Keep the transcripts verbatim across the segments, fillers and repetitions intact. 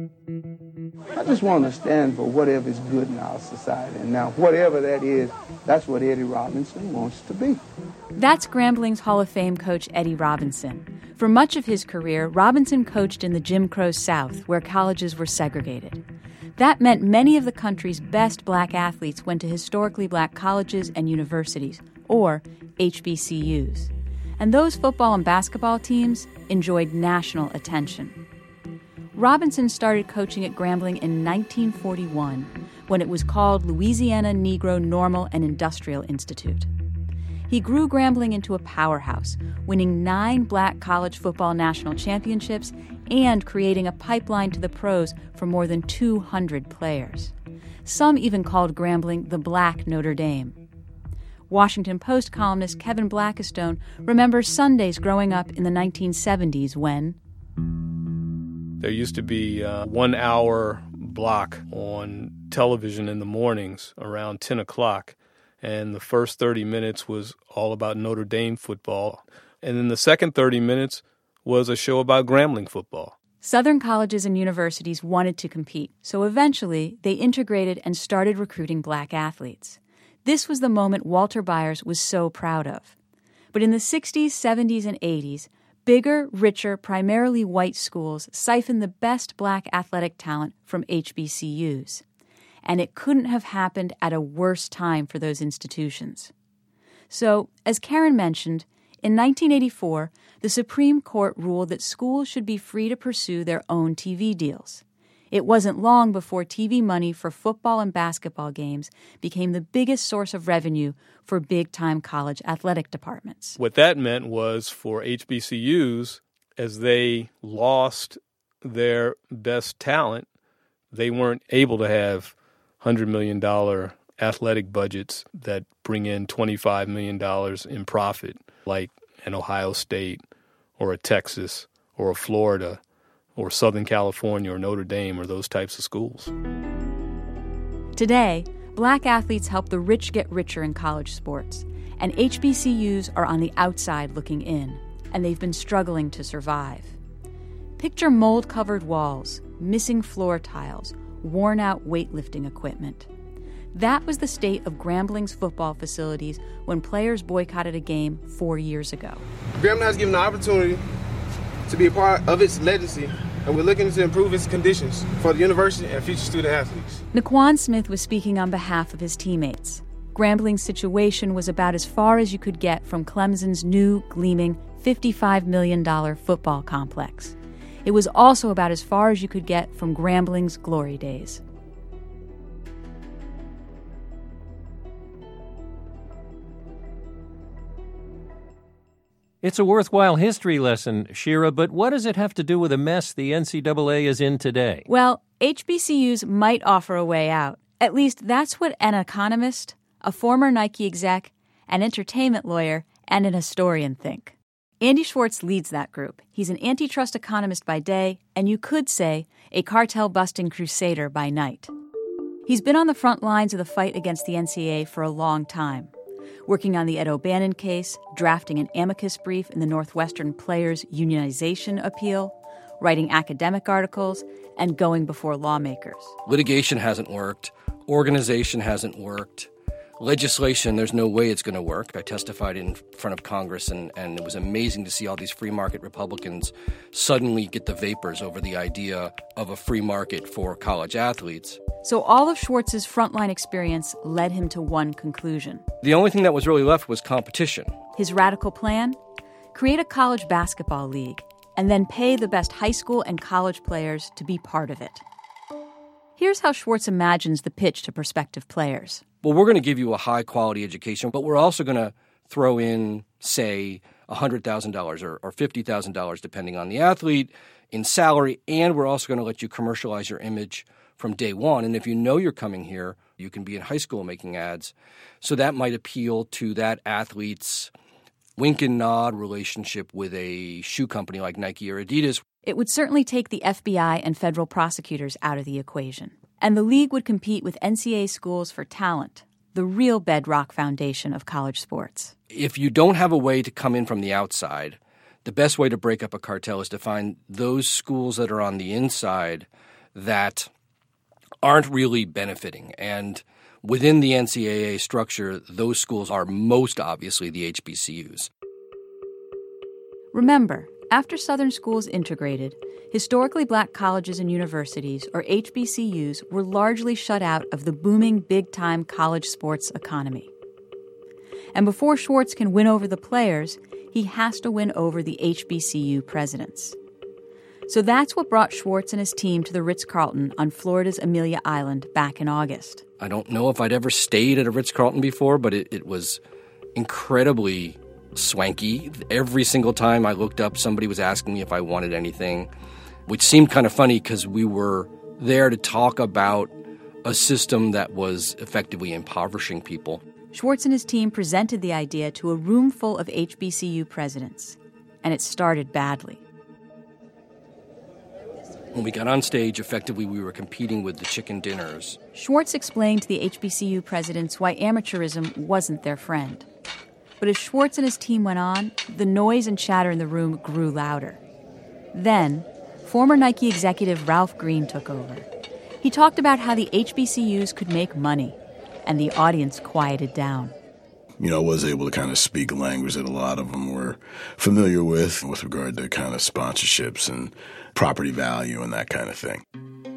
I just want to stand for whatever is good in our society. And now, whatever that is, that's what Eddie Robinson wants to be. That's Grambling's Hall of Fame coach Eddie Robinson. For much of his career, Robinson coached in the Jim Crow South, where colleges were segregated. That meant many of the country's best black athletes went to historically black colleges and universities, or H B C Us. And those football and basketball teams enjoyed national attention. Robinson started coaching at Grambling in nineteen forty-one, when it was called Louisiana Negro Normal and Industrial Institute. He grew Grambling into a powerhouse, winning nine black college football national championships and creating a pipeline to the pros for more than two hundred players. Some even called Grambling the Black Notre Dame. Washington Post columnist Kevin Blackistone remembers Sundays growing up in the nineteen seventies when there used to be a one-hour block on television in the mornings around ten o'clock, and the first thirty minutes was all about Notre Dame football. And then the second thirty minutes was a show about Grambling football. Southern colleges and universities wanted to compete, so eventually they integrated and started recruiting black athletes. This was the moment Walter Byers was so proud of. But in the sixties, seventies, and eighties, bigger, richer, primarily white schools siphoned the best black athletic talent from H B C Us. And it couldn't have happened at a worse time for those institutions. So, as Karen mentioned, in nineteen eighty-four, the Supreme Court ruled that schools should be free to pursue their own T V deals. It wasn't long before T V money for football and basketball games became the biggest source of revenue for big-time college athletic departments. What that meant was for H B C Us, as they lost their best talent, they weren't able to have one hundred million dollars athletic budgets that bring in twenty-five million dollars in profit, like an Ohio State or a Texas or a Florida or Southern California or Notre Dame or those types of schools. Today, black athletes help the rich get richer in college sports, and H B C Us are on the outside looking in, and they've been struggling to survive. Picture mold-covered walls, missing floor tiles, worn-out weightlifting equipment. That was the state of Grambling's football facilities when players boycotted a game four years ago. Grambling has given the opportunity to be a part of its legacy, and we're looking to improve its conditions for the university and future student athletes. Naquan Smith was speaking on behalf of his teammates. Grambling's situation was about as far as you could get from Clemson's new, gleaming fifty-five million dollars football complex. It was also about as far as you could get from Grambling's glory days. It's a worthwhile history lesson, Shira, but what does it have to do with a mess the N C double A is in today? Well, H B C Us might offer a way out. At least that's what an economist, a former Nike exec, an entertainment lawyer, and an historian think. Andy Schwartz leads that group. He's an antitrust economist by day, and you could say a cartel-busting crusader by night. He's been on the front lines of the fight against the N C double A for a long time, working on the Ed O'Bannon case, drafting an amicus brief in the Northwestern Players Unionization Appeal, writing academic articles, and going before lawmakers. Litigation hasn't worked. Organization hasn't worked. Legislation, there's no way it's going to work. I testified in front of Congress, and, and it was amazing to see all these free market Republicans suddenly get the vapors over the idea of a free market for college athletes. So all of Schwartz's frontline experience led him to one conclusion. The only thing that was really left was competition. His radical plan? Create a college basketball league, and then pay the best high school and college players to be part of it. Here's how Schwartz imagines the pitch to prospective players. Well, we're going to give you a high-quality education, but we're also going to throw in, say, one hundred thousand dollars or, or fifty thousand dollars, depending on the athlete, in salary, and we're also going to let you commercialize your image from day one. And if you know you're coming here, you can be in high school making ads. So that might appeal to that athlete's wink and nod relationship with a shoe company like Nike or Adidas. It would certainly take the F B I and federal prosecutors out of the equation. And the league would compete with N C double A schools for talent, the real bedrock foundation of college sports. If you don't have a way to come in from the outside, the best way to break up a cartel is to find those schools that are on the inside that aren't really benefiting. And within the N C double A structure, those schools are most obviously the H B C Us. Remember, after Southern schools integrated, historically black colleges and universities, or H B C Us, were largely shut out of the booming big-time college sports economy. And before Schwartz can win over the players, he has to win over the H B C U presidents. So that's what brought Schwartz and his team to the Ritz-Carlton on Florida's Amelia Island back in August. I don't know if I'd ever stayed at a Ritz-Carlton before, but it, it was incredibly swanky. Every single time I looked up, somebody was asking me if I wanted anything, which seemed kind of funny because we were there to talk about a system that was effectively impoverishing people. Schwartz and his team presented the idea to a room full of H B C U presidents, and it started badly. When we got on stage, effectively we were competing with the chicken dinners. Schwartz explained to the H B C U presidents why amateurism wasn't their friend. But as Schwartz and his team went on, the noise and chatter in the room grew louder. Then, former Nike executive Ralph Green took over. He talked about how the H B C Us could make money, and the audience quieted down. You know, I was able to kind of speak a language that a lot of them were familiar with, with regard to kind of sponsorships and property value and that kind of thing.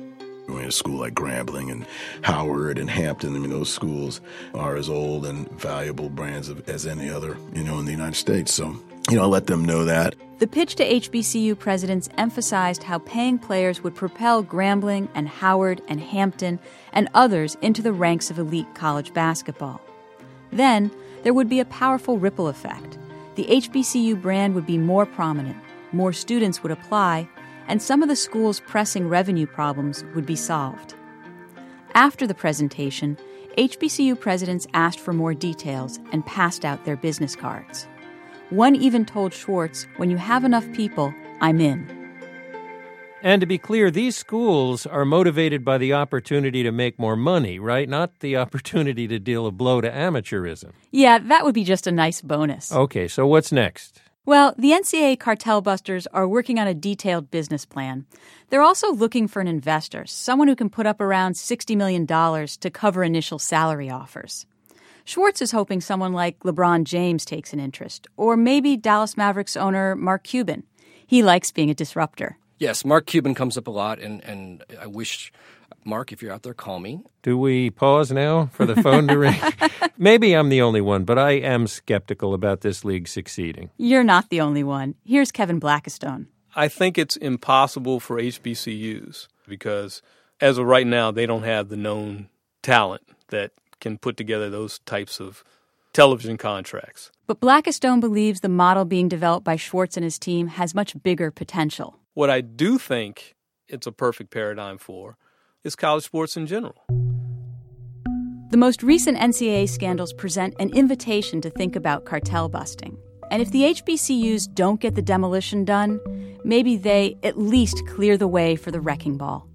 I mean, a school like Grambling and Howard and Hampton, I mean, those schools are as old and valuable brands of, as any other, you know, in the United States. So, you know, I let them know that. The pitch to H B C U presidents emphasized how paying players would propel Grambling and Howard and Hampton and others into the ranks of elite college basketball. Then, there would be a powerful ripple effect. The H B C U brand would be more prominent, more students would apply, and some of the school's pressing revenue problems would be solved. After the presentation, H B C U presidents asked for more details and passed out their business cards. One even told Schwartz, "When you have enough people, I'm in." And to be clear, these schools are motivated by the opportunity to make more money, right? Not the opportunity to deal a blow to amateurism. Yeah, that would be just a nice bonus. Okay, so what's next? Well, the N C double A cartel busters are working on a detailed business plan. They're also looking for an investor, someone who can put up around sixty million dollars to cover initial salary offers. Schwartz is hoping someone like LeBron James takes an interest, or maybe Dallas Mavericks owner Mark Cuban. He likes being a disruptor. Yes, Mark Cuban comes up a lot, and, and I wish, Mark, if you're out there, call me. Do we pause now for the phone to ring? Maybe I'm the only one, but I am skeptical about this league succeeding. You're not the only one. Here's Kevin Blackistone. I think it's impossible for H B C Us because as of right now, they don't have the known talent that can put together those types of television contracts. But Blackistone believes the model being developed by Schwartz and his team has much bigger potential. What I do think it's a perfect paradigm for is college sports in general. The most recent N C double A scandals present an invitation to think about cartel busting. And if the H B C Us don't get the demolition done, maybe they at least clear the way for the wrecking ball.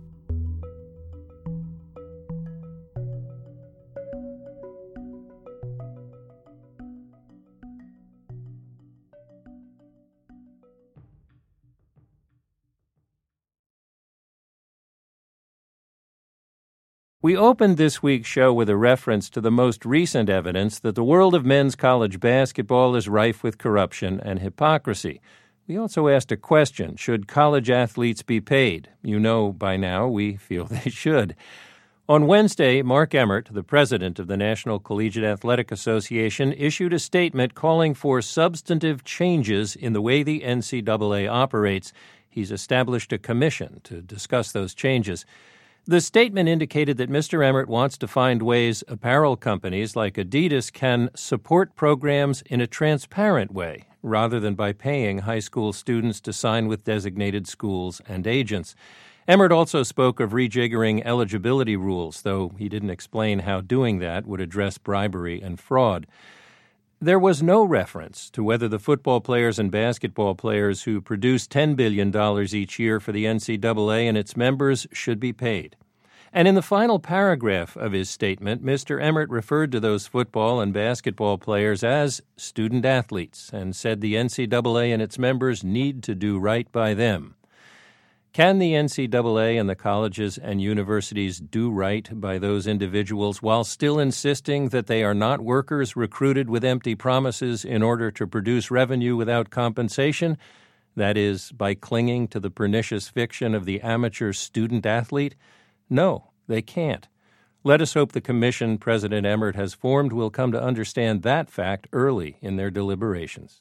We opened this week's show with a reference to the most recent evidence that the world of men's college basketball is rife with corruption and hypocrisy. We also asked a question: should college athletes be paid? You know by now we feel they should. On Wednesday, Mark Emmert, the president of the National Collegiate Athletic Association, issued a statement calling for substantive changes in the way the N C double A operates. He's established a commission to discuss those changes. The statement indicated that Mister Emmert wants to find ways apparel companies like Adidas can support programs in a transparent way, rather than by paying high school students to sign with designated schools and agents. Emmert also spoke of rejiggering eligibility rules, though he didn't explain how doing that would address bribery and fraud. There was no reference to whether the football players and basketball players who produce ten billion dollars each year for the N C double A and its members should be paid. And in the final paragraph of his statement, Mister Emmert referred to those football and basketball players as student athletes and said the N C double A and its members need to do right by them. Can the N C double A and the colleges and universities do right by those individuals while still insisting that they are not workers recruited with empty promises in order to produce revenue without compensation? That is, by clinging to the pernicious fiction of the amateur student-athlete? No, they can't. Let us hope the commission President Emmert has formed will come to understand that fact early in their deliberations.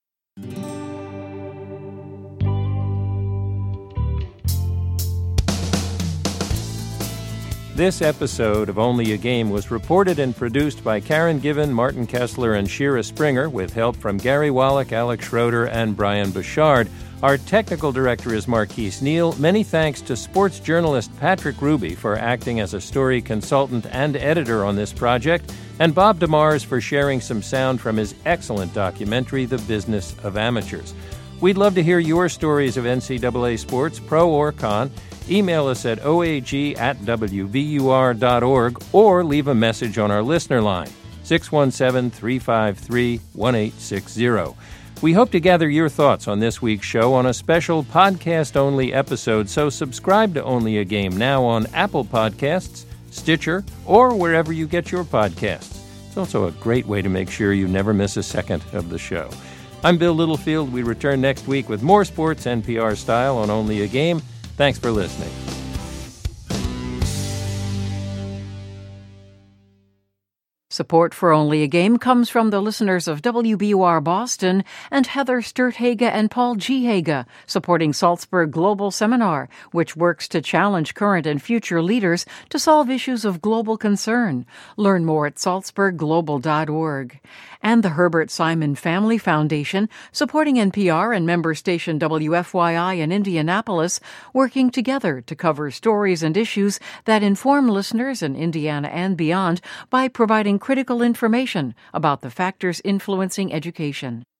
This episode of Only a Game was reported and produced by Karen Given, Martin Kessler, and Shira Springer, with help from Gary Wallach, Alex Schroeder, and Brian Bouchard. Our technical director is Marquise Neal. Many thanks to sports journalist Patrick Ruby for acting as a story consultant and editor on this project, and Bob DeMars for sharing some sound from his excellent documentary, The Business of Amateurs. We'd love to hear your stories of N C double A sports, pro or con. Email us at o a g at w v u r dot org or leave a message on our listener line, six one seven, three five three, one eight six zero. We hope to gather your thoughts on this week's show on a special podcast-only episode, so subscribe to Only a Game now on Apple Podcasts, Stitcher, or wherever you get your podcasts. It's also a great way to make sure you never miss a second of the show. I'm Bill Littlefield. We return next week with more sports N P R style on Only a Game. Thanks for listening. Support for Only a Game comes from the listeners of W B U R Boston and Heather Sturthage and Paul G. Haga, supporting Salzburg Global Seminar, which works to challenge current and future leaders to solve issues of global concern. Learn more at salzburg global dot org. And the Herbert Simon Family Foundation, supporting N P R and member station W F Y I in Indianapolis, working together to cover stories and issues that inform listeners in Indiana and beyond by providing critical information about the factors influencing education.